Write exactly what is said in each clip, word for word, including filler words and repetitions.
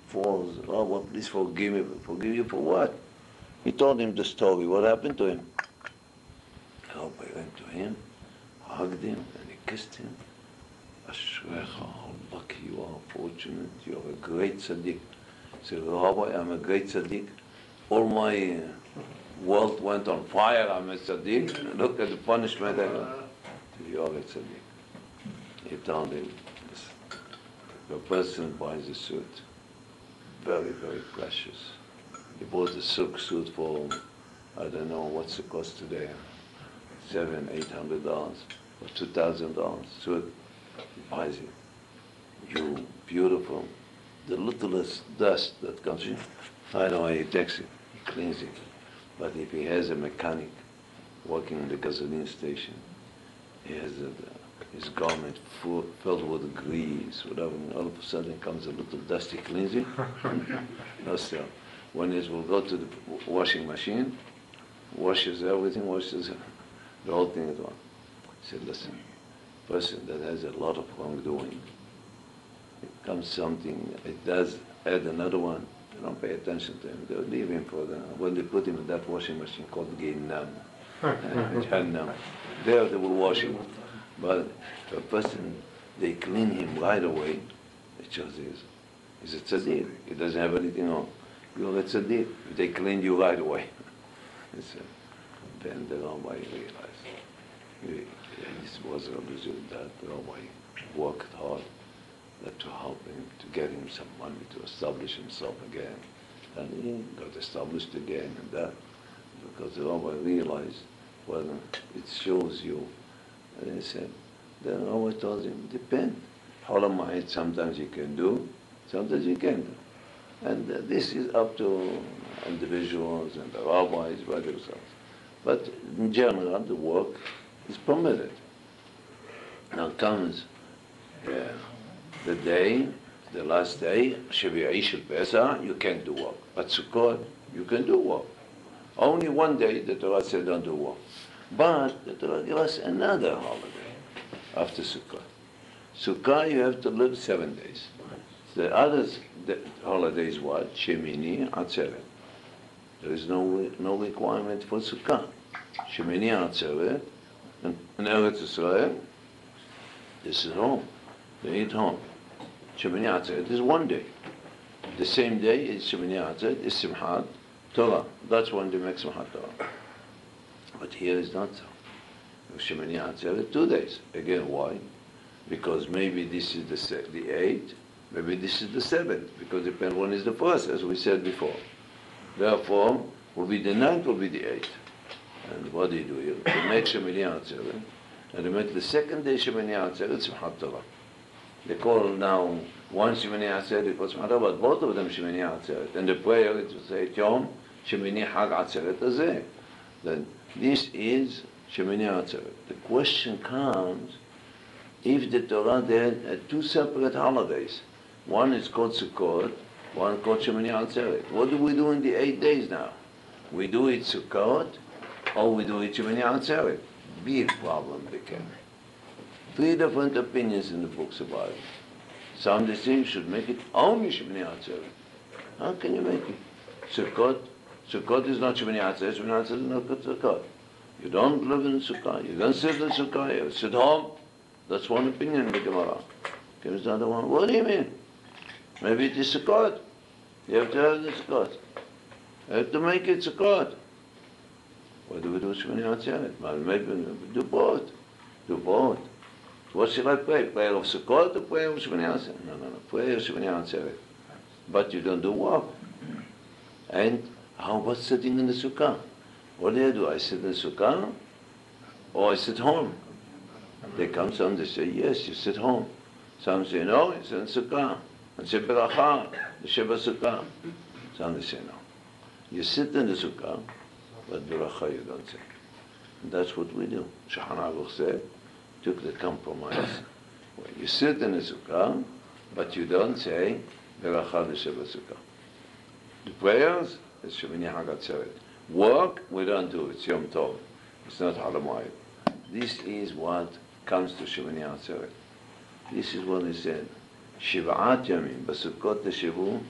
falls. Oh, well, please forgive me. Forgive you for what? He told him the story. What happened to him? Rabbi went to him, hugged him, and he kissed him. Ashrecha, how lucky you are, fortunate. You are a great tzaddik. He said, Rabbi, I'm a great tzaddik. All my uh, world went on fire. I'm a tzaddik. Look at the punishment I got. You are a tzaddik. He told him, the person buys a suit, very, very precious. He bought a silk suit for, I don't know what's the cost today, seven, eight hundred dollars, or two thousand dollars suit. He buys it. You beautiful. The littlest dust that comes in, I know he takes it, he cleans it. But if he has a mechanic working in the gasoline station, he has a, his garment full, filled with grease, whatever, and all of a sudden comes a little dusty cleansing. No, still. When he will go to the washing machine, washes everything, washes the whole thing at once. He said, listen, person that has a lot of wrongdoing, it comes something, it does add another one, they don't pay attention to him. They'll leave him for the, when they put him in that washing machine called Gehinnom, Jahannam, there they will wash him. But a person, they clean him right away, it shows he's, he's a tzaddik. He doesn't have anything on. You're a tzaddik. They clean you right away. Then the Rabbi realized. He, this was a result that the Rabbi worked hard that to help him, to get him some money, to establish himself again. And he got established again and that. Because the Rabbi realized, well, it shows you. And he said, then I always told him, depend. Holomayit sometimes you can do, sometimes you can't do. And uh, this is up to individuals and the rabbis by themselves. But in general, the work is permitted. Now comes uh, the day, the last day, Shavuot Shel Pesach, you can't do work. But Sukkot, you can do work. Only one day the Torah said don't do work. But the Torah gives us another holiday after Sukkot. Sukkot, you have to live seven days. The other the holidays what? Shemini, Atzeret. There is no no requirement for Sukkot. Shemini, Atzeret, and in Eretz Yisrael, this is home. They eat home. Shemini, Atzeret is one day. The same day is Shemini, Atzeret, is Simchat Torah. That's when they make Simchat Torah. But here is not so. Shemini Atzeret, two days. Again, why? Because maybe this is the se- the eighth, maybe this is the seventh, because it depends when is the first, as we said before. Therefore, will be the ninth, will be the eighth. And what do you do here? They make Shemini Atzeret, and they make the second day Shemini Atzeret, Simchat Torah. They call now one Shemini Atzeret, it was Simchat Torah, but both of them Shemini Atzeret. And the prayer is to say, Yom Shemini Hag Atzeret Azeh. Then this is Shemini Atzeret. The question comes, if the Torah then had two separate holidays, one is called Sukkot, one called Shemini Atzeret. What do we do in the eight days now? We do it Sukkot, or we do it Shemini Atzeret. Big problem became. Three different opinions in the books about it. Some they say you should make it only Shemini Atzeret. How can you make it? Sukkot, Sukkot is not Shemini Atzeret, Shemini Atzeret is not Sukkot. You don't live in Sukkot, you don't sit in Sukkot, you sit home. That's one opinion in the Gemara. Comes the other one, what do you mean? Maybe it is Sukkot. You have to have the Sukkot. You have to make it Sukkot. What do we do with Shemini Atzeret? Well, maybe we do both. Do both. What should I pray? Prayer of Sukkot or prayer of Shemini Atzeret? No, no, no. Prayer of Shemini Atzeret. But you don't do work. And how about sitting in the Sukkah? What do I do? I sit in the Sukkah or I sit home? They come, some they say, yes, you sit home. Some say, no, it's in Sukkah. And say, Beracha, the Sheva Sukkah. Some they say, no. You sit in the Sukkah, but Beracha you don't say. And that's what we do. Shulchan Aruch said, took the compromise. Well, you sit in the Sukkah, but you don't say, Beracha the Sheva Sukkah. The prayers, it's Shemini Hag Atzeret. Work, we don't do. It's Yom Tov. It's not Holomayit. This is what comes to Shemini Atzeret. This is what he said. Shiv'at Yamim, B'Sukkot Teshivu,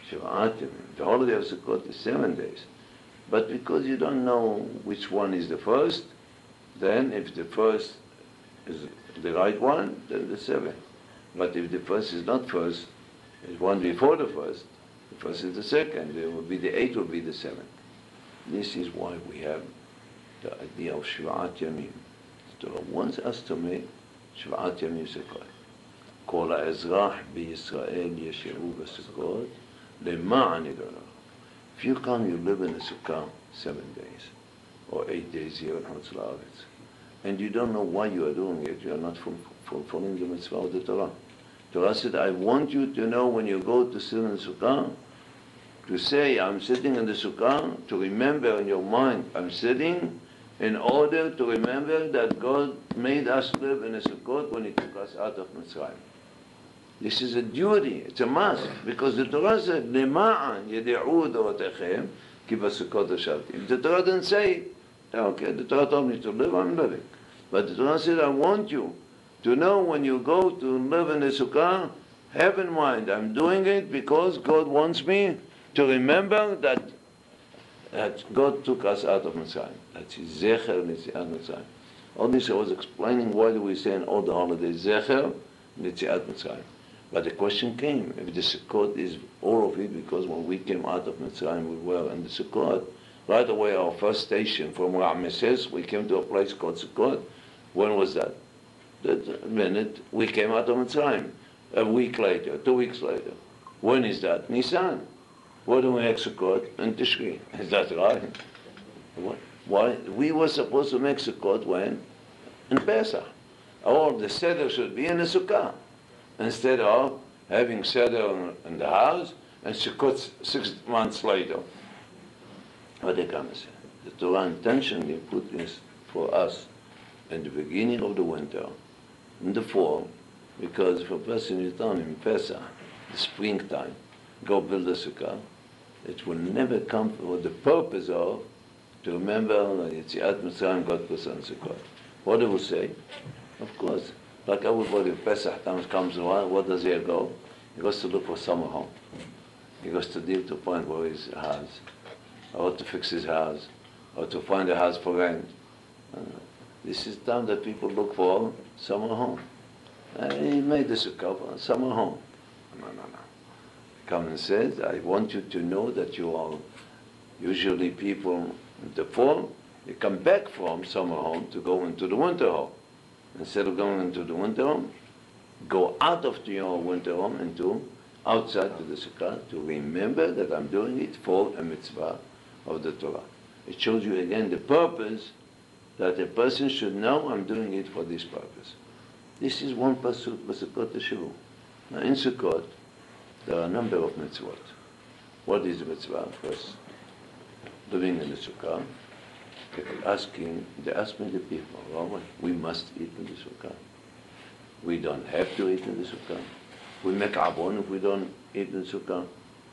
Shiv'at Yamim. The holiday of Sukkot is seven days. But because you don't know which one is the first, then if the first is the right one, then the seven. But if the first is not first, it's one before the first, the first is the second, it will be the eight will be the seven. This is why we have the idea of Shiv'at Yamim. The Torah wants us to make Shiv'at Yamim Sukkot. כל האזרח בישראל ישרו בסוכות למען יגאלו. If you come, you live in a sukkah seven days or eight days here in Chutz La'aretz, and you don't know why you are doing it, you are not fulfilling the mitzvah of the Torah. Torah said, I want you to know when you go to sit in the sukkah, to say, I'm sitting in the sukkah, to remember in your mind, I'm sitting in order to remember that God made us live in a sukkah when He took us out of Mitzrayim. This is a duty, it's a must, because the Torah said, Lema'an yedi'u dorotechem ki b'sukkot yashavti. If the Torah didn't say, okay, the Torah told me to live, I'm living. But the Torah said, I want you to know when you go to live in the sukkah, have in mind, I'm doing it because God wants me to remember that, that God took us out of Mitzrayim. That's Zecher Nitziat Mitzrayim. All this I was explaining why do we say in all the holidays, Zecher Nitziat Mitzrayim. But the question came, if the Sukkot is all of it, because when we came out of Mitzrayim, we were in the Sukkot, right away our first station from Ramesses, we came to a place called Sukkot. When was that? The minute we came out of Mitzrayim. A week later, two weeks later. When is that? Nisan. What do we make Sukkot? In Tishri. Is that right? What? Why? We were supposed to make Sukkot when? In Pesach. Or the Seder should be in the Sukkah. Instead of having Seder in the house and Sukkot six months later. What they come and say? The Torah intentionally put this for us in the beginning of the winter, in the fall, because if a person is done in Pesach, the springtime, go build a Sukkah, it will never come for the purpose of to remember that it's the atmosphere God puts on Sukkot. What do we say? Of course, like everybody, Pesach time comes around, what does he go? He goes to look for summer home. He goes to deal to find where his house, or to fix his house, or to find a house for rent. Uh, this is time that people look for summer home. And he made this a couple, summer home. No, no, no. He comes and says, I want you to know that you are usually people in the fall, they come back from summer home to go into the winter home. Instead of going into the winter home, go out of your winter home into outside to the Sukkah to remember that I'm doing it for a mitzvah of the Torah. It shows you again the purpose that a person should know I'm doing it for this purpose. This is one pasuk, Sukkot Teshuvah. Now in Sukkot, there are a number of mitzvot. What is the mitzvah? First, living in the Sukkah. People asking, they ask me the people, Rabbi, we must eat in the Sukkah. We don't have to eat in the Sukkah. We make abon if we don't eat in the Sukkah.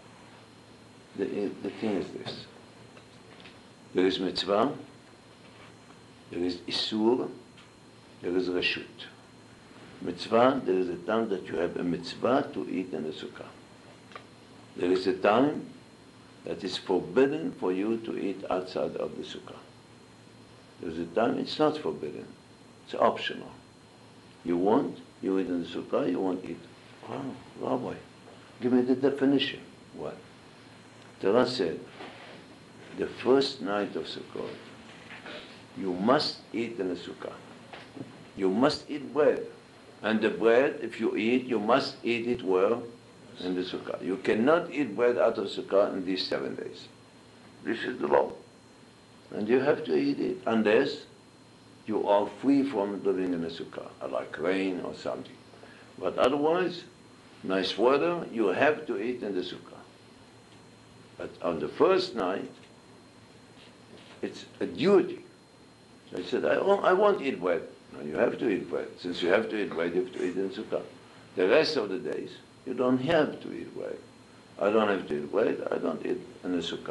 The, the thing is this. There is mitzvah, there is isur, there is reshut. Mitzvah, there is a time that you have a mitzvah to eat in the Sukkah. There is a time that is forbidden for you to eat outside of the Sukkah. There's a time it's not forbidden. It's optional. You want, you eat in the Sukkah, you won't eat. Oh, Rabbi, give me the definition. What? Torah said, the first night of Sukkot, you must eat in the Sukkah. You must eat bread. And the bread, if you eat, you must eat it where? In the Sukkah. You cannot eat bread out of Sukkah in these seven days. This is the law. And you have to eat it unless you are free from living in a Sukkah, like rain or something. But otherwise, nice weather, you have to eat in the Sukkah. But on the first night, it's a duty. I said, I, I won't eat bread. No, you have to eat bread. Since you have to eat bread, you have to eat in Sukkah. The rest of the days, you don't have to eat bread. I don't have to eat bread, I don't eat in the Sukkah.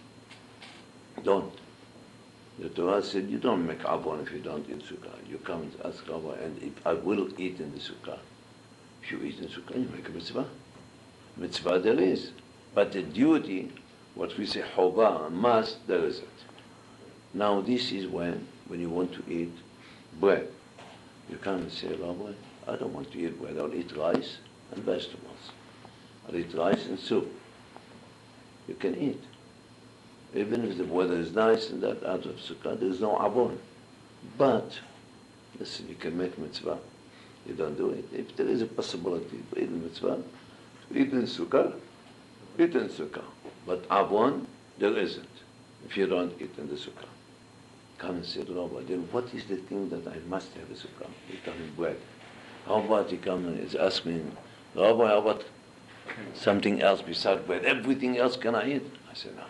Don't. The Torah said, you don't make avon if you don't eat Sukkah. You come and ask Rabbi, and if I will eat in the Sukkah. If you eat in Sukkah, you make a mitzvah. Mitzvah there is. But the duty, what we say huba, must, there isn't. Now this is when, when you want to eat bread. You come and say, Rabbi, I don't want to eat bread, I'll eat rice and vegetables. I'll eat rice and soup. You can eat. Even if the weather is nice and that out of sukkah, there is no avon. But, listen, you can make mitzvah. You don't do it. If there is a possibility to eat in mitzvah, to eat in sukkah, eat in sukkah. But avon, there isn't, if you don't eat in the sukkah. Come and say, Rabbi, then what is the thing that I must have in sukkah? You come in bread. How about you come and ask me, Rabbi, how about something else besides bread? Everything else can I eat? I said, no.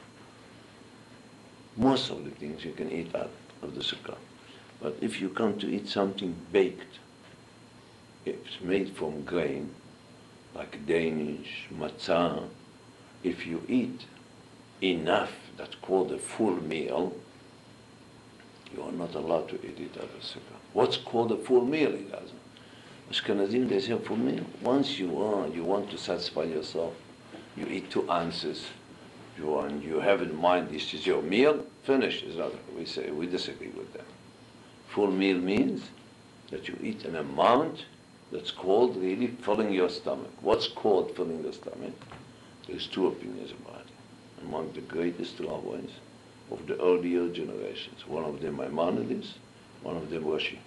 Most of the things you can eat out of the sukkah. But if you come to eat something baked, it's made from grain, like Danish, matzah, if you eat enough, that's called a full meal, you are not allowed to eat it out of sukkah. What's called a full meal? It doesn't. Ashkenazim, they say full meal. Once you are, you want to satisfy yourself, you eat two ounces, you are, and you have in mind this is your meal, finish. Is not. We say we disagree with that. Full meal means that you eat an amount that's called really filling your stomach. What's called filling the stomach? There's two opinions about it. Among the greatest rabbis of the earlier generations. One of them Maimonides, one of them Rashi.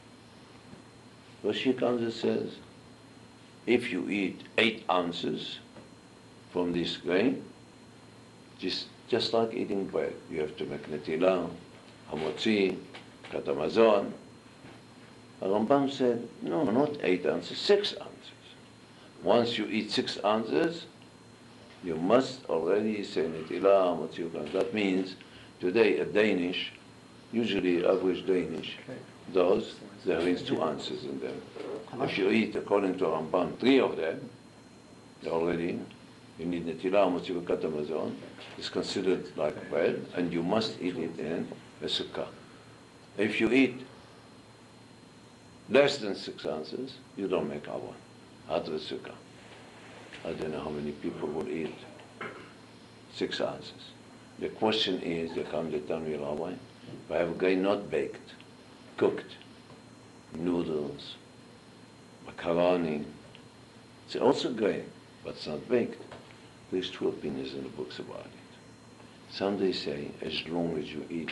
Rashi comes and says, if you eat eight ounces from this grain, just, just like eating bread, you have to make netilah, hamotzi, katamazon. Rambam said, no, not eight ounces, six ounces. Once you eat six ounces, you must already say netilah, hamotzi. That means today a Danish, usually average Danish, does, there is two ounces in them. If you eat, according to Rambam, three of them, already, you need netilah, hamotzi, katamazon. It's considered like bread, and you must eat it in a sukkah. If you eat less than six ounces, you don't make avon out of the sukkah. I don't know how many people will eat six ounces. The question is, they come to tell me, Rabbi, if I have a grain not baked, cooked, noodles, macaroni, it's also grain, but it's not baked. There's two opinions in the books about it. Some they say, as long as you eat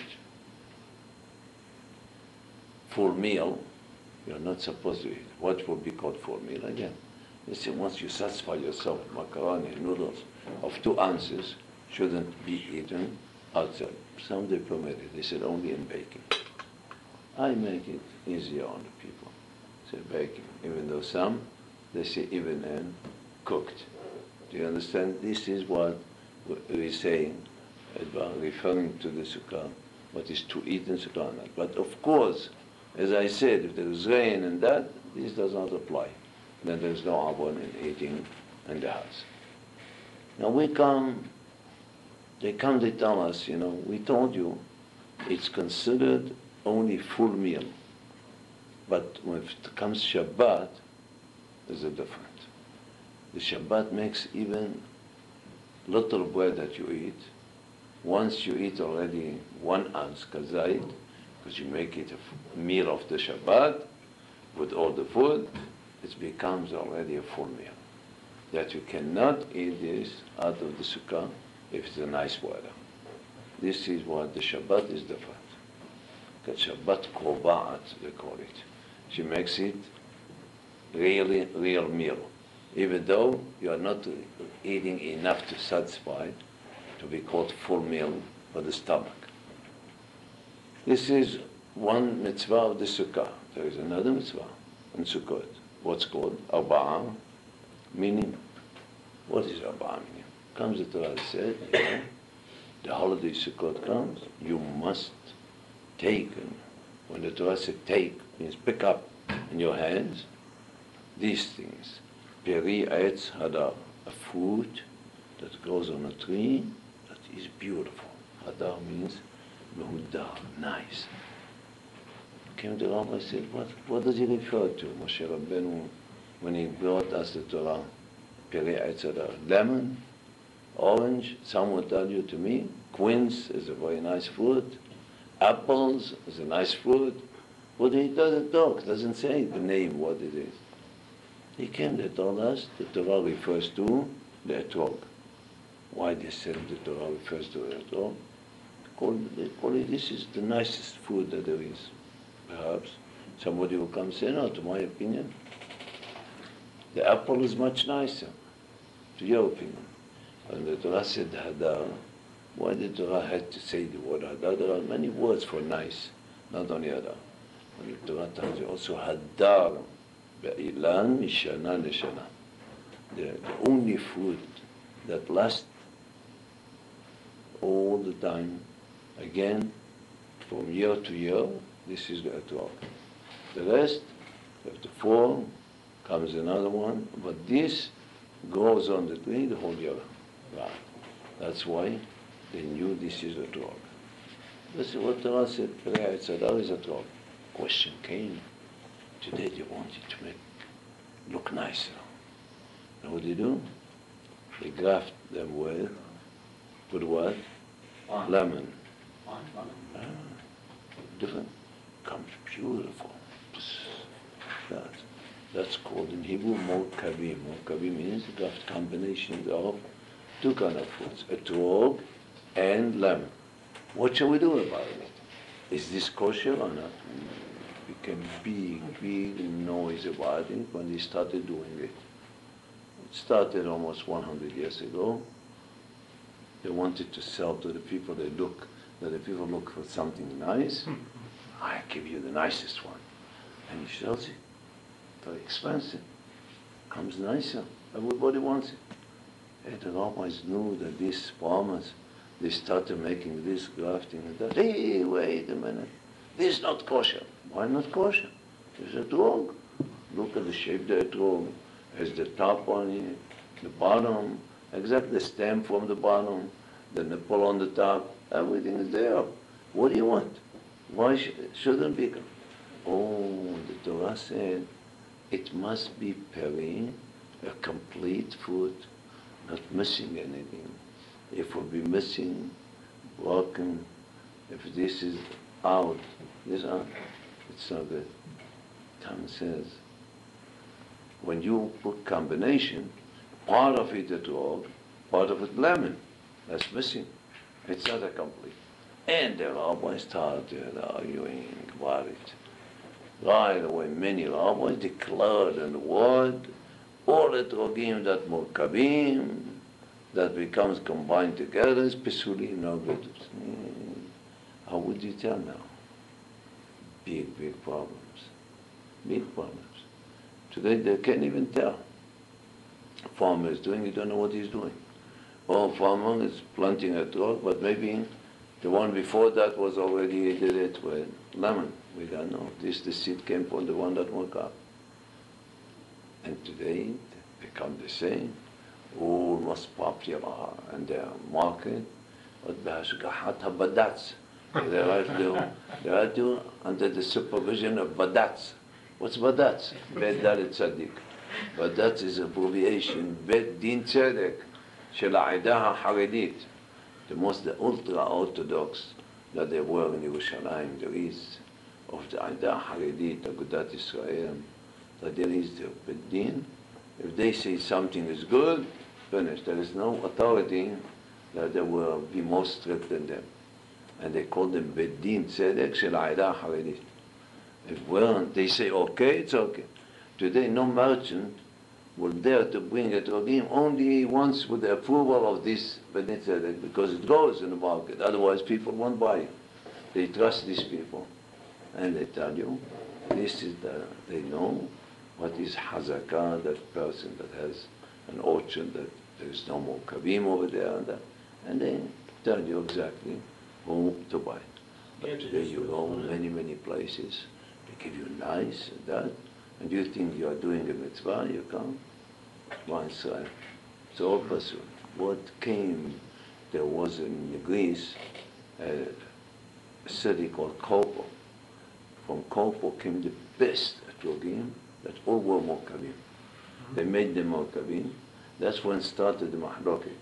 full meal, you're not supposed to eat. What will be called full meal again? They say once you satisfy yourself with macaroni and noodles of two ounces, shouldn't be eaten outside. Some they permit it. They said only in baking. I make it easier on the people. Say baking, even though some they say even in cooked. Do you understand? This is what we're saying about referring to the sukkah, what is to eat in sukkah. But of course, as I said, if there is rain and that, this does not apply. Then there is no avon in eating in the house. Now we come, they come, they tell us, you know, we told you it's considered only full meal. But when it comes Shabbat, there's a difference. The Shabbat makes even little bread that you eat. Once you eat already one ounce kazait, because you make it a meal of the Shabbat with all the food, it becomes already a full meal. That you cannot eat this out of the sukkah if it's a nice weather. This is what the Shabbat is different. Because Shabbat Kobaat, they call it. She makes it really real meal. Even though you are not eating enough to satisfy, to be called full meal for the stomach. This is one mitzvah of the sukkah. There is another mitzvah in Sukkot. What's called Arba'ah, meaning, what is Arba'ah meaning? Comes the Torah said, you know, the holiday Sukkot comes, you must take, and when the Torah said take, means pick up in your hands these things. Peri Eitz Hadar, a fruit that grows on a tree that is beautiful. Hadar means mehudar, nice. Came to Rabbi and said, what, what does he refer to, Moshe Rabbeinu, when he brought us the Torah? Peri Eitz Hadar, lemon Orange, some will tell you to me, quince is a very nice fruit. Apples is a nice fruit. But he doesn't talk, doesn't say the name, what it is. He came, they told us the Torah refers to the etrog. Why they said the Torah refers to the etrog? They call it, this is the nicest food that there is. Perhaps somebody will come and say, no, to my opinion, the apple is much nicer, to your opinion. And the Torah said hadar. Why the Torah had to say the word hadar? There are many words for nice, not only hadar. And the Torah tells you also hadar be'ilan mishana leshana. The, the only food that lasts all the time, again, from year to year, this is the etrog. The rest, after fall, comes another one, but this grows on the tree the whole year. Wow. That's why they knew this is etrog. This is what Torah said, Tzadar is etrog. Question came, today they wanted to make look nicer. And what do they do? They graft them with, with what? Wine. Lemon. Wine, wine. Ah, different. Comes beautiful. That, that's called in Hebrew Morkavim. Morkavim means graft combinations of two kind of fruits, etrog and lemon. What shall we do about it? Is this kosher or not? It became big, big noise about it when they started doing it. It started almost one hundred years ago. They wanted to sell to the people. They look, that the people look for something nice. I give you the nicest one. And he sells it. Very expensive. Comes nicer. Everybody wants it. And the rabbis knew that these farmers, they started making this grafting and that. Hey, wait a minute. This is not kosher. Why not kosher? It's a etrog. Look at the shape of the etrog. Has the top on it, the bottom, exactly the stem from the bottom, the nipple on the top, everything is there. What do you want? Why sh- shouldn't be? Oh, the Torah said it must be peri, a complete food, not missing anything. If we'll be missing, broken, if this is out, this out, it's not good. Tom says, when you put combination, part of it etrog, part of it lemon, that's missing. It's not a complete. And the rabbis started arguing about it. Right away, many rabbis declared in the word, all etrogim that morkabim, that becomes combined together, is pesulim, no good. How would you tell now? Big, big problems. Big problems. Today they can't even tell. Farmer is doing, you don't know what he's doing. Or farmer is planting a etrog, but maybe the one before that was already, he did it with lemon. We don't know. This, the seed came from the one that woke up. And today, they become the same. Almost popular in their market. But badats. They are to, they are to under the supervision of badats. What's badats? Bet Dalet Tzaddik. Badats is abbreviation. Bet Din Tzedek. Shel Ha'edah HaCharedit. The most, the ultra-Orthodox that there were in Yerushalayim, there is, of the Aidah Haredit, Agudat Israel, that there is the Bet Din. If they say something is good, finished. There is no authority that they will be more strict than them. And they call them Bet Din Tzedek Shel Ha'edah Haredit. If well, they say, okay, it's okay. Today, no merchant will dare to bring a etrogim only once with the approval of this Bet Din Tzedek, because it goes in the market. Otherwise, people won't buy it. They trust these people. And they tell you, this is the, they know what is hazakah, that person that has an orchard, that there is no more kavim over there, and, that, and they tell you exactly who to buy. But today you go many, many places. They give you nice and that, and you think you are doing a mitzvah, you come. One side. So all person. What came, there was in Greece a, a city called Kopo. From Kopo came the best etrogim that all were morkavim. They made them morkavim. That's when started the mahloket.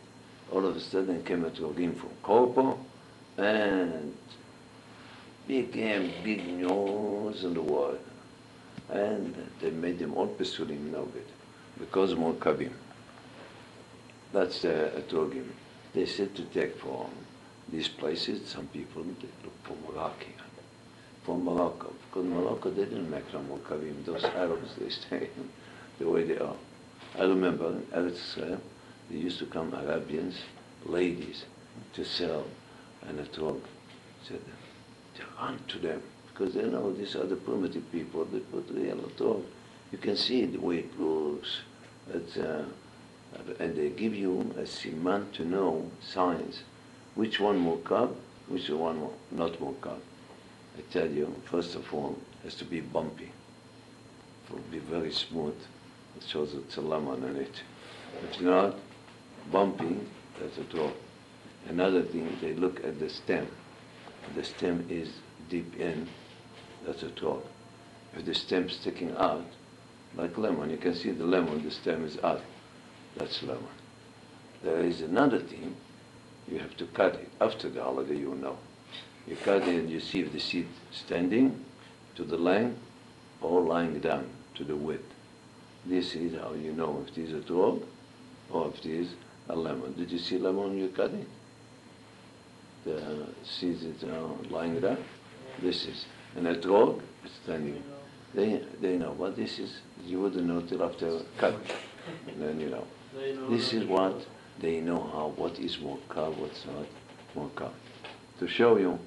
All of a sudden came a Etrogim from Kopo and became big news in the world. And they made them all Pesulim now good because of Mokkabim. That's the uh, Etrogim. They said to take from these places, some people, they look for Morocco. From Morocco. Because Morocco, they didn't make no Mokkabim. Those Arabs, they stay the way they are. I remember in Eretz Israel, there used to come Arabians, ladies, to sell an etrog. Said, they run to them, because they know these are the primitive people. They put real etrog. You can see the way it looks. It's, uh, and they give you a siman to know signs. Which one mukab, which one not mukab. I tell you, first of all, it has to be bumpy. It will be very smooth. It shows it's a lemon in it. If not, bumpy, that's a draw. Another thing, they look at the stem. If the stem is deep in, that's a draw. If the stem sticking out, like lemon, you can see the lemon, the stem is out. That's lemon. There is another thing, you have to cut it. After the holiday, you know. You cut it and you see if the seed standing to the length or lying down to the width. This is how you know if it is a drug or if it is a lemon. Did you see lemon when you cut it? The seeds is uh, lying down. This is. And a drug, it's standing. They, they know what this is. You wouldn't know till after cut. And then you know. This is what they know how, what is Mokkab, what's not Mokkab. To show you,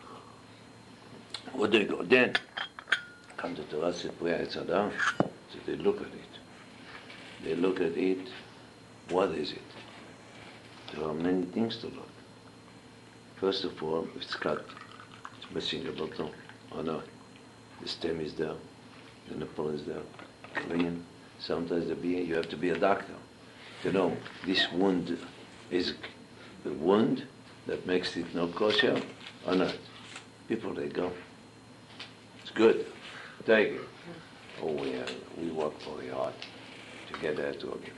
where they go. Then, come to Torah, say, so they look at it. They look at it, what is it? There are many things to look. First of all, if it's cut, it's missing a bottom or not. The stem is there, the nipple is there, clean. Sometimes the be, you have to be a doctor to know this wound is the wound that makes it no kosher or not. People, they go. It's good. Take it. Oh, we, uh, we work very hard to get that to again.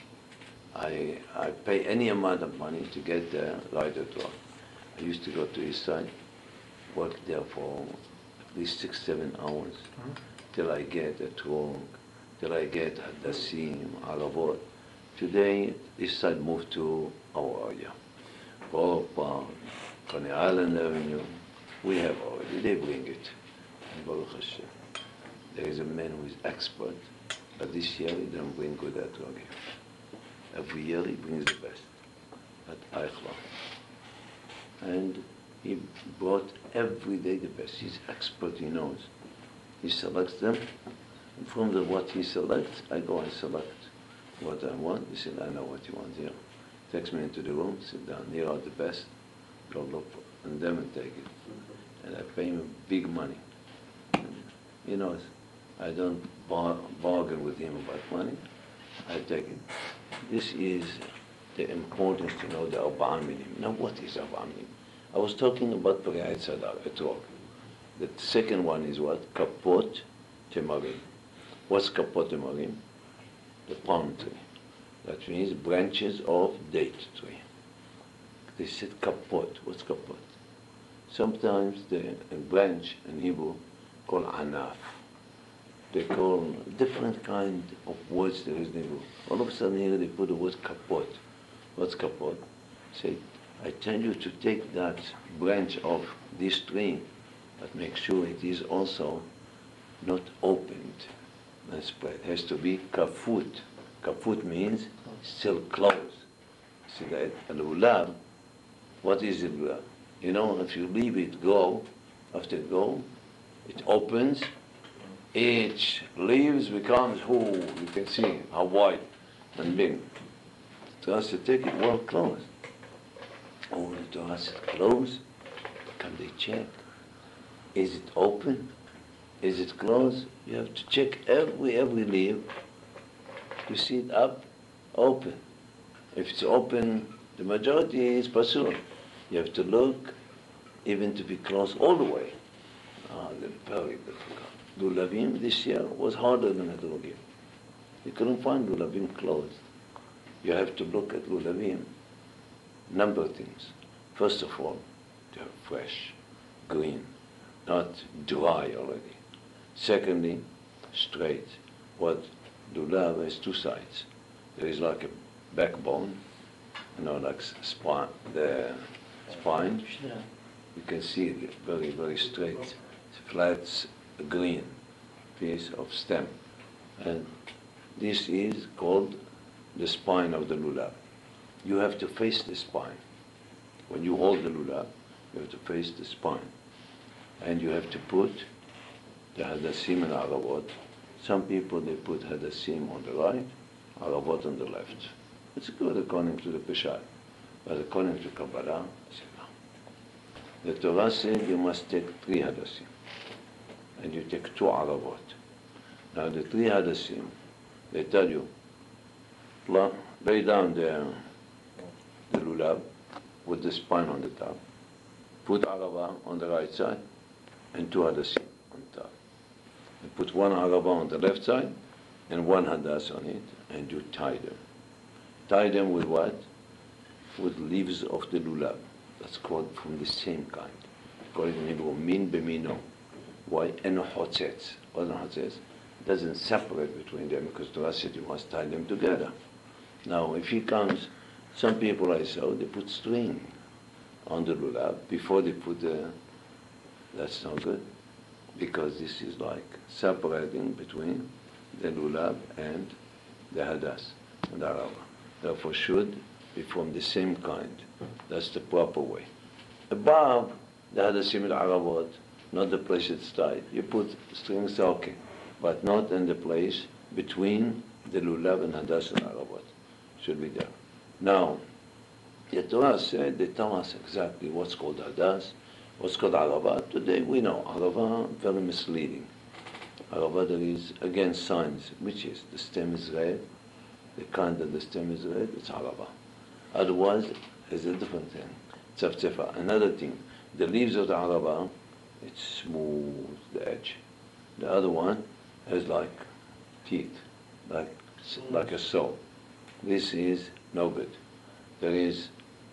I, I pay any amount of money to get the right drug. I used to go to East Side, work there for at least six, seven hours, mm-hmm. till I get a drug, till I get Hadassim, Aravot. Today, East Side moved to our area. Borough Park, Coney Island Avenue, we have already, they bring it. And Baruch Hashem. There is a man who is expert, but this year he doesn't bring good at drug. Every year he brings the best at Eichler. And he brought every day the best. He's expert, he knows. He selects them, and from the what he selects, I go and select what I want. He said, I know what you want here. Takes me into the room, sit down, here are the best, go look for and them and take it. And I pay him big money. And, you know, I don't bar- bargain with him about money. I take it. This is the importance to know the Arba'a Minim. Now, what is Arba'a Minim? I was talking about Priyat Sadar, a talk. The second one is what? Kapot Temarim. What's Kapot Temarim? The palm tree. That means branches of date tree. They said kapot. What's kapot? Sometimes the a branch in Hebrew called anaf. They call different kind of words there is in Hebrew. All of a sudden here they put the word kapot. What's kapot? Say, I tell you to take that branch of this tree, but make sure it is also not opened and spread. It has to be kafut. Kafut means still closed. See that? And ulab, what is it? You know, if you leave it go, after it go, it opens, each leaves becomes, who you can see how wide and big. The Torah said, take it well closed. Oh, the Torah said, close. Can they check? Is it open? Is it closed? You have to check every every leaf. You see it up, open. If it's open, the majority is pasul. You have to look, even to be closed all the way. Ah, they're very difficult. Lulavim this year was harder than Hadrogim. You couldn't find Lulavim closed. You have to look at Lulavim. number of things. First of all, they're fresh, green, not dry already. Secondly, straight. What lulav has two sides. There is like a backbone, you know, like spine, the spine. You can see it very, very straight, flat, green piece of stem. And this is called the spine of the lulav. You have to face the spine. When you hold the lulav, you have to face the spine. And you have to put the hadassim and aravot. Some people, they put hadassim on the right, aravot on the left. It's good according to the Peshat. But according to Kabbalah, I said no. The Torah said you must take three hadassim. And you take two aravot. Now the three hadassim, they tell you, lay down the, the lulav with the spine on the top, put arava on the right side, and two hadassim on top. You put one arava on the left side, and one hadas on it, and you tie them. Tie them with what? With leaves of the lulav. That's called from the same kind. Called in Hebrew, min b'mino. Why? Eno hotzetz. What is hotzetz? It doesn't separate between them because Torah said you must tie them together. Now, if he comes, some people I saw, they put string on the lulav before they put the, that's not good, because this is like separating between the lulav and the hadas and the arava. Therefore, should be from the same kind. That's the proper way. Above the hadassim and aravot, not the place it's tied. You put strings, okay, but not in the place between the lulav and hadas and aravot. Should be there. Now, the Torah said, they tell us exactly what's called hadas, what's called arava. Today we know arava, very misleading. Arava, there is, again, signs, which is the stem is red, the kind that the stem is red, it's arava. Otherwise, it's a different thing. Tzafzefa. Another thing, the leaves of the arava, it's smooth, the edge. The other one has like teeth, like, like a saw. This is no good. There is,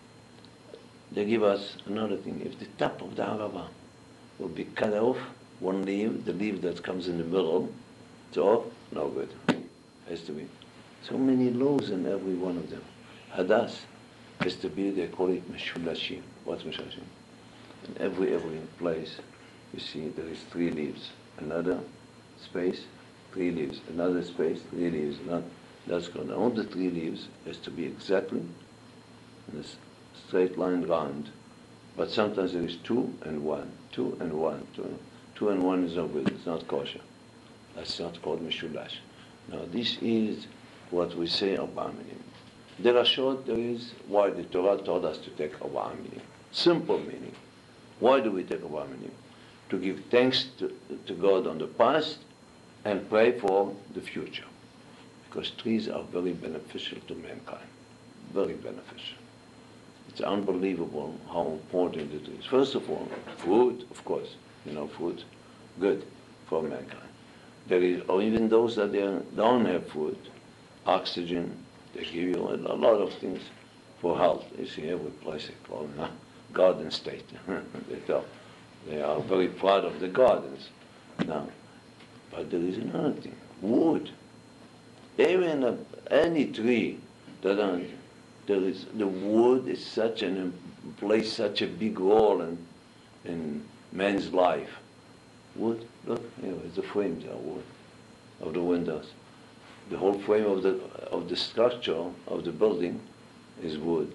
they give us another thing. If the top of the arava will be cut off, one leaf, the leaf that comes in the middle, it's off, no good. Has to be. So many laws in every one of them. Hadas has to be, they call it meshulashim. What's meshulashim? In every, every place, you see there is three leaves. Another space, three leaves. Another space, three leaves. Another, that's good. All the three leaves has to be exactly in a straight line round. But sometimes there is two and one, two and one, two. Two and one is not good. It's not kosher. That's not called mishulash. Now this is what we say Arba'a Minim. There are short, there is why the Torah taught us to take Arba'a Minim. Simple meaning. Why do we take Arba'a Minim? To give thanks to, to God on the past and pray for the future. Because trees are very beneficial to mankind. Very beneficial. It's unbelievable how important it is. First of all, food, of course. You know, food, good for mankind. There is, or even those that they don't have food, oxygen, they give you a lot of things for health. You see every place they call it, huh? Garden state. They tell. They are very proud of the gardens. Now, but there is another thing, wood. Even a, any tree that uh, there is, the wood is such an, plays such a big role in, in man's life. Wood, look, here is the frames are wood of the windows. The whole frame of the of the structure of the building is wood.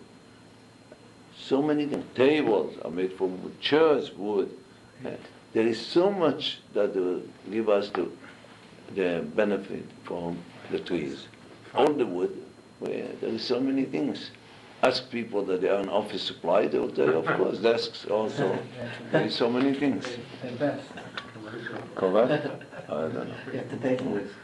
So many things. Tables are made from wood. Chairs, wood. There is so much that will give us the, the benefit from the trees. All the wood, where there is so many things. Ask people that they are an office supply, they will tell you, of course, desks also. There is so many things. Correct? I don't know. You have to pay for it.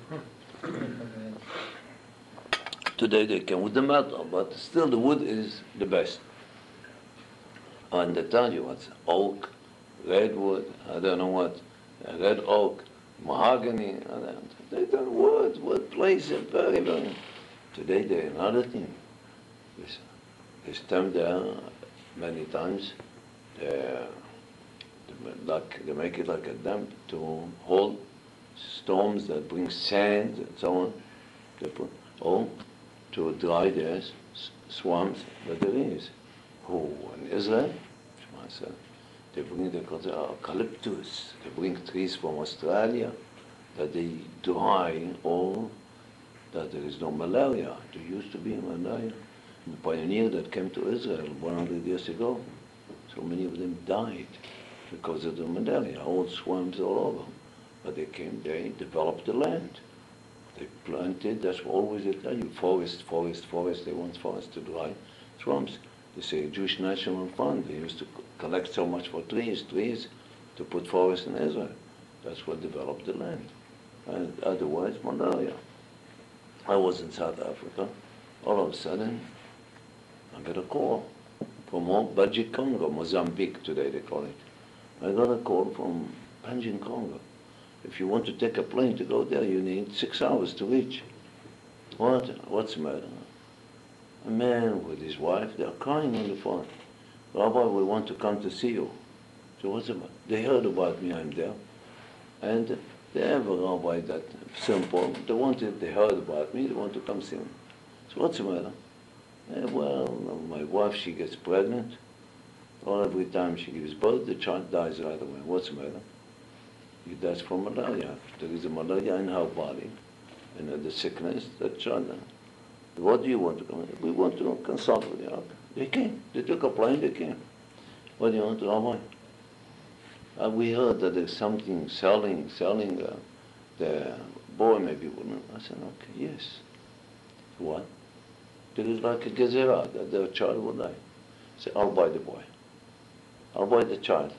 Today they came with the metal, but still the wood is the best. And they tell you what's oak, redwood, I don't know what, red oak, mahogany, and they tell wood, wood plays a very, very. Today they another thing. Listen, They stand there many times. They, they, like, they make it like a dam to hold storms that bring sand and so on. They put, or to dry the s- swamps that there is. Who in Israel? Myself. They bring the eucalyptus. They bring trees from Australia that they dry all that there is no malaria. There used to be malaria. The pioneer that came to Israel one hundred years ago, so many of them died because of the malaria, old swamps all over. But they came, they developed the land. They planted, that's what always they tell you, forest, forest, forest, they want forest to dry swamps. They say Jewish National Fund, they used to collect so much for trees, trees, to put forest in Israel. That's what developed the land. And otherwise, malaria. I was in South Africa. All of a sudden, I got a call from Budgie Congo, Mozambique today they call it. I got a call from Panjin Congo. If you want to take a plane to go there, you need six hours to reach. What? What's the matter? A man with his wife, they're crying on the phone. Rabbi, we want to come to see you. So what's the matter? They heard about me, I'm there. And they have a rabbi that simple. They wanted, they heard about me, they want to come see me. So what's the matter? Eh, well, my wife, she gets pregnant. All every time she gives birth, the child dies right away. What's the matter? He dies from malaria. There is a malaria in her body, and uh, the sickness, that child. What do you want to come? We want to consult with you. They came. They took a plane, they came. What do you want to, Rabbi? Uh, we heard that there's something selling, selling uh, the boy maybe wouldn't. I said, okay, yes. What? There is like a gezerah that the child will die. I said, I'll buy the boy. I'll buy the child.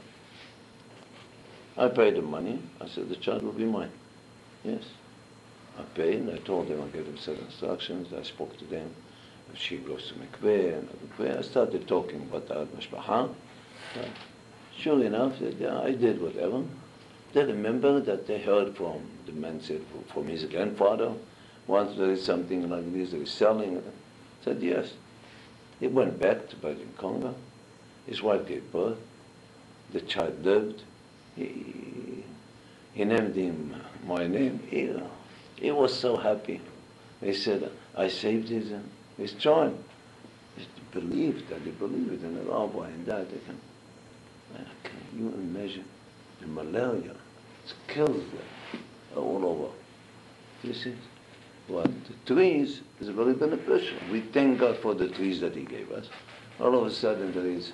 I paid the money. I said, the child will be mine. Yes. I paid, and I told them, I gave them set instructions. I spoke to them. If she goes to mikveh, and mikveh, I started talking about the mishpacha. Sure enough, that, yeah, I did whatever. They remember that they heard from, the man said, from his grandfather, once there is something like this, there is selling. I said, yes. He went back to Beijing, Congo. His wife gave birth. The child lived. He, he named him my name. He, he was so happy. He said, I saved his, uh, his child. He believed that he believed in the rabbi and that. Can, can you imagine the malaria? It kills them all over. This is what the trees is very beneficial. We thank God for the trees that He gave us. All of a sudden there is,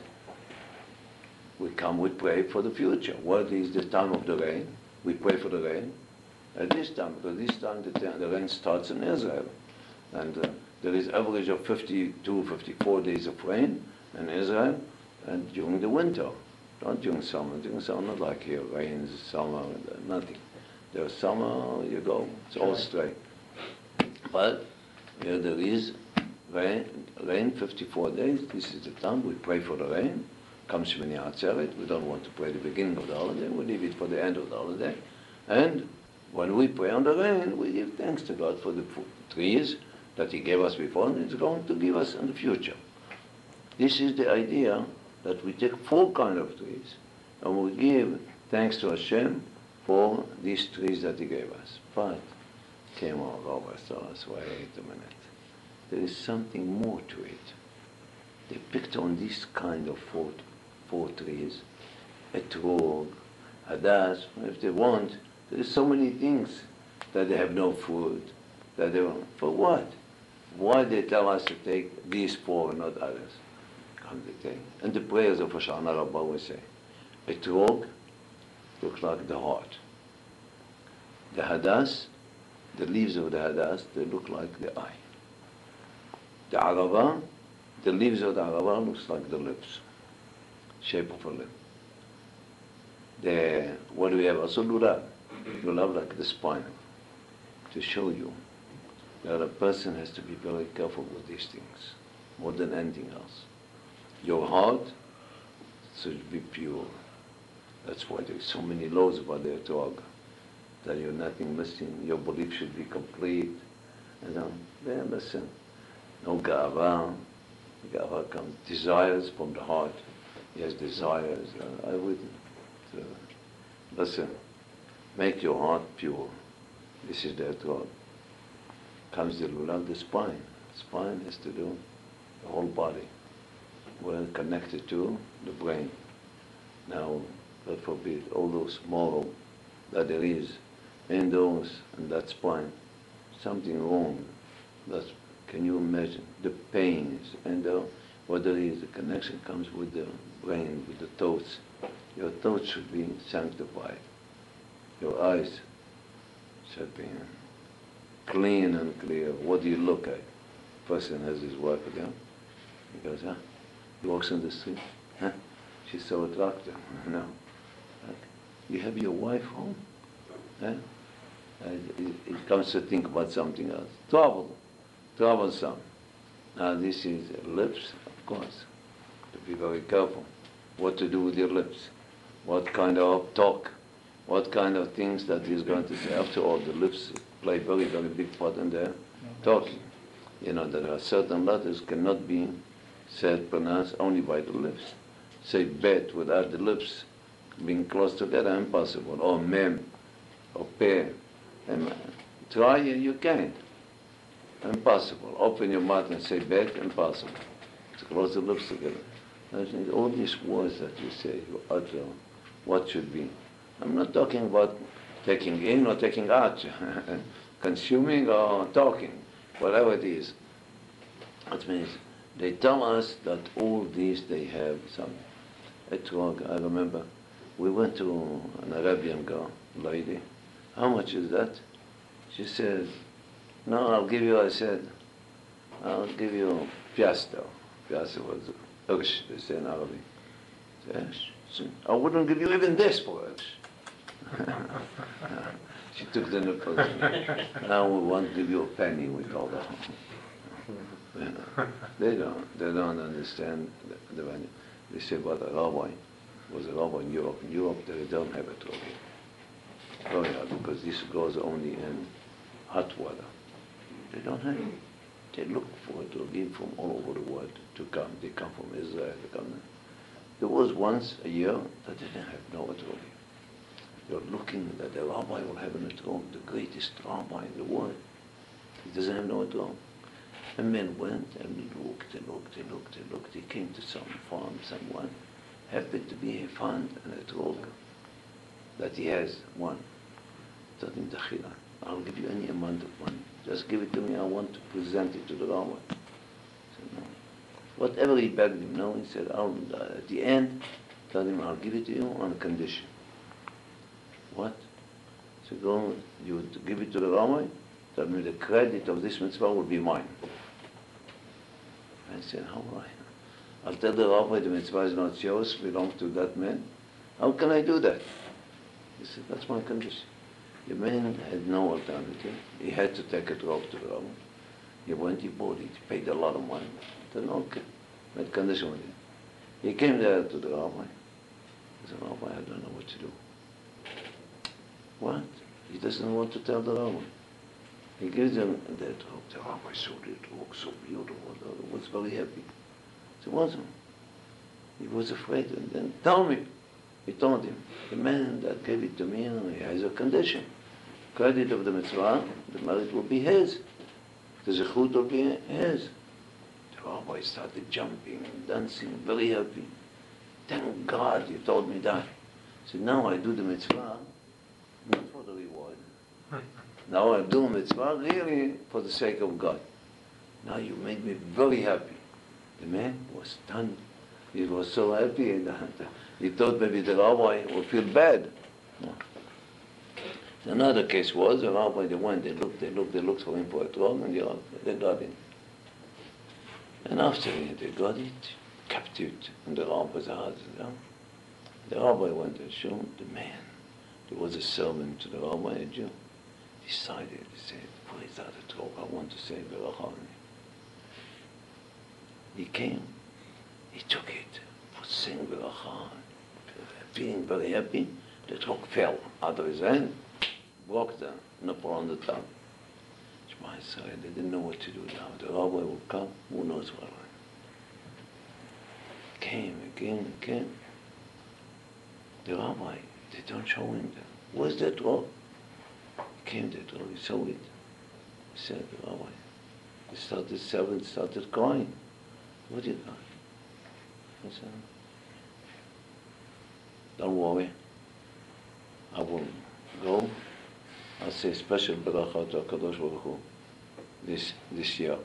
we come, we pray for the future. What is the time of the rain? We pray for the rain. At this time, because this time the, the rain starts in Israel. And uh, there is average of fifty-two, fifty-four days of rain in Israel, and during the winter, not during summer. During summer, not like here, rains, summer, nothing. There's summer, you go, it's all straight. But here there is rain, rain fifty-four days. This is the time we pray for the rain. Comes Shmini Atzeret. We don't want to pray the beginning of the holiday. We leave it for the end of the holiday. And when we pray on the rain, we give thanks to God for the trees that He gave us before, and He's going to give us in the future. This is the idea that we take four kind of trees, and we give thanks to Hashem for these trees that He gave us. But came on over, so us, wait a minute. There is something more to it. They picked on this kind of four, four trees, etrog, hadas, if they want. There is so many things that they have no food. That they want. For what? Why they tell us to take these four and not others? Come they take. And the prayers of Hoshana Rabbah we say, etrog looks like the heart. The hadas, the leaves of the hadas, they look like the eye. The arava, the leaves of the arava looks like the lips, shape of a lip. The, what do we have? Also lulav. Lulav like the spine, to show you that a person has to be very careful with these things, more than anything else. Your heart should be pure. That's why there's so many laws about the etrog, that you're nothing missing, your belief should be complete. And then, then listen, no ga'ava, God comes desires from the heart. He has desires. Uh, I would uh, listen. Make your heart pure. This is that God. Comes the lulav, the spine. Spine has to do the whole body. We're connected to the brain. Now, God forbid, all those moral that there is in those and that spine, something wrong. That's, can you imagine the pains and the, what there is? The connection comes with the brain, with the thoughts. Your thoughts should be sanctified. Your eyes should be clean and clear. What do you look at? Person has his wife again. He goes, huh? He walks in the street. Huh? She's so attractive. No. You have your wife home? Huh? And it, it comes to think about something else. Trouble. Troublesome. Now this is lips, of course. To be very careful. What to do with your lips. What kind of talk. What kind of things that he's going to say. After all, the lips play very, very big part in their talking. You know, there are certain letters cannot be said, pronounced only by the lips. Say bet without the lips being close together, impossible. Or mem, or pe. Try, you can't. Impossible. Open your mouth and say bet, impossible. To close the lips together. All these words that you say, you utter, what should be. I'm not talking about taking in or taking out, consuming or talking, whatever it is. That means they tell us that all these they have some etrog. I remember we went to an Arabian girl, lady. How much is that? She said, no, I'll give you, I said, I'll give you piastre. Piastre was ursh, they say in Arabic. Ursh. I wouldn't give you even this for ursh. She took the nipples. Now we won't give you a penny, we told her. You know, they don't, they don't understand the, the value. They say, but a rabbi was a rabbi in Europe. In Europe, they don't have it over here. Oh yeah, because this goes only in hot water. They don't have it. They look for it to give from all over the world to come. They come from Israel. They come. There was once a year that they didn't have no etrog. They were looking that the rabbi will have an etrog, the greatest rabbi in the world. He doesn't have no etrog. And men went and looked and looked and looked and looked. He came to some farm, someone happened to be found an etrog that he has one. Told him, Dakhila, I'll give you any amount of money. Just give it to me. I want to present it to the rabbi. He said, no. Whatever he begged him, no. He said, I'll, uh, at the end, told him, I'll give it to you on a condition. What? So go, you would give it to the rabbi? Tell me the credit of this mitzvah will be mine. I said, how will I? I'll tell the rabbi the mitzvah is not yours, belongs to that man. How can I do that? He said, that's my condition. The man had no alternative. He had to take it off to the rabbi. He went, he bought it, he paid a lot of money. I said, okay, made condition with him. He came there to the rabbi. He said, Rabbi, I don't know what to do. What? He doesn't want to tell the rabbi. He gives him that hope. The rabbi saw it, it looked so beautiful. He was very happy. He wasn't. He was afraid. And then, tell me. He told him, the man that gave it to me, he has a condition. Credit of the mitzvah, the merit will be his. The zechut will be his. The rabbi started jumping and dancing, very happy. Thank God you told me that. He said, now I do the mitzvah, not for the reward. Now I do mitzvah really for the sake of God. Now you made me very happy. The man was stunned. He was so happy and he thought maybe the rabbi would feel bad. No. Another case was the rabbi, they went, they looked, they looked, they looked for him for a etrog and they got it. And after they got it, kept it in the rabbi's house. You know? The rabbi went to show the man. There was a servant to the rabbi, a Jew. Decided to say, where is that etrog? I want to say beracha. He came, he took it, was saying beracha, feeling very happy. The etrog fell out of his hand, broke the nipple on the tongue. Shema Yisrael, they didn't know what to do now. The rabbi will come, who knows what. came again and came. The rabbi, they don't show him that. Where's that robe? He came to the robe, he saw it. He said, Rabbi, he started, servant started crying. What did I? I said, don't worry. I will go. I'll say special bracha to HaKadosh Baruch Hu this, this year.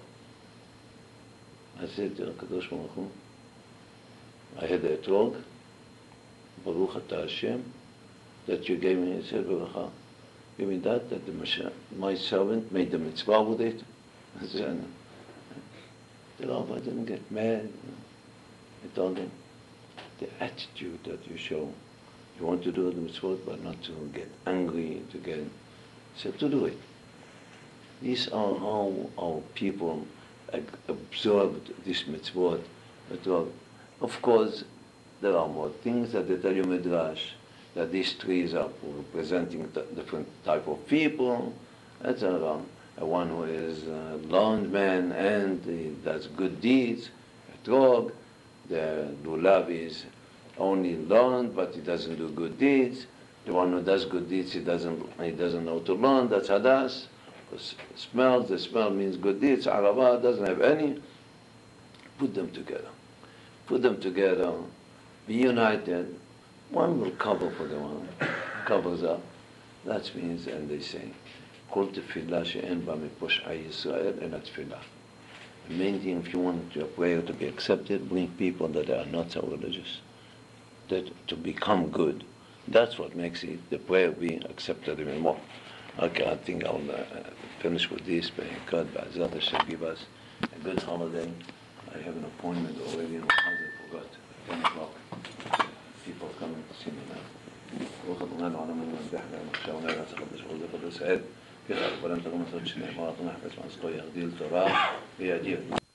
I said to HaKadosh Baruch Hu, I had a etrog, Baruch Ata Hashem, that you gave me, he said, bracha. Give me that, that the Mashiach, my servant made the mitzvah with it. I said, the rabbi didn't get mad. I told him, the attitude that you show, you want to do the mitzvah, but not to get angry, to get, so to do it. These are how our people observed this mitzvot. Of course, there are more things that they tell you Midrash, that these trees are representing different type of people, et cetera. One who is a learned man and he does good deeds, a trog. The lulav is only learned, but he doesn't do good deeds. The one who does good deeds, he doesn't he doesn't know to learn. That's hadas. Because smells, the smell means good deeds. Arava doesn't have any. Put them together. Put them together. Be united. One will cover for the one. Covers up. That means, and they say, Kol tefillah she'en ba miposh'ai Yisrael ela tefillah. The main thing, if you want your prayer to be accepted, bring people that are not so religious, that to become good. That's what makes it, the prayer be accepted even more. Okay, I think I'll uh, finish with this. May God, Ba'azat Hashem, give us a good holiday. I have an appointment already in Ohio, I forgot, at ten o'clock. People are coming to see me now. وخطنا على من نبحنا ونخشونا لا تخبش غلظة قدس عد كذا أكبر أنت قمت تشنع ما أطنح بس ما أسقي أغديل تراه هي أدير